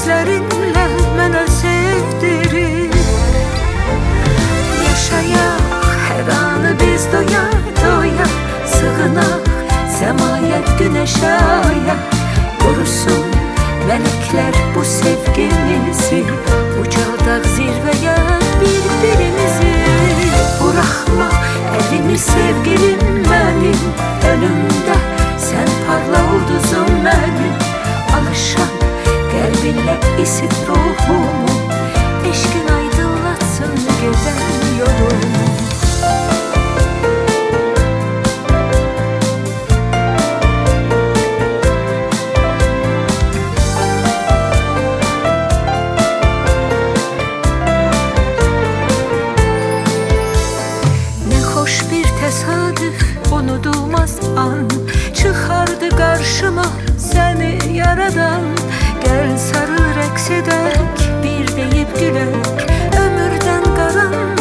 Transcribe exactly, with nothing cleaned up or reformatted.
gözlerinle mənə sevdirir. Yaşayaq hər anı biz doya doya, sığınaq səmaya güneşe aya. Korusun melekler bu sevgimizi, ucaldaq zirveye birbirimizi. Bırakma elimi sevgilim benim, önümde sen parla ulduzum benim. Alışan kalbinle isit ruhumu, eşkin aydınlatsın giden yolumu. Tesadüf unudulmaz an çıkardı karşıma seni yaradan. Gel sarıl reks edek, bir deyip gülek, ömürden kalan